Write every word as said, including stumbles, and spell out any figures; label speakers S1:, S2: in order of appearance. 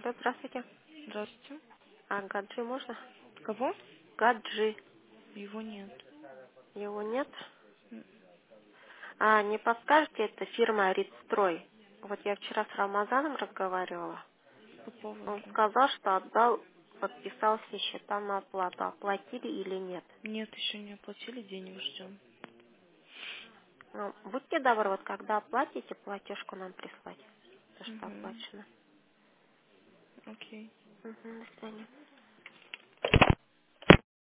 S1: Алло, здравствуйте.
S2: Здравствуйте.
S1: А Гаджи можно?
S2: Кого?
S1: Гаджи.
S2: Его нет.
S1: Его нет?
S2: М,
S1: А, не подскажете, это фирма Ридстрой. Вот я вчера с Рамазаном разговаривала.
S2: По
S1: Он
S2: поводу.
S1: сказал, что отдал, подписал все счета на оплату. Оплатили или нет?
S2: Нет, еще не оплатили, денег ждем.
S1: Ну, будьте добры, вот когда оплатите, платежку нам прислать. То, что
S2: Угу.
S1: оплачено.
S2: Окей.
S1: Угу, до свидания.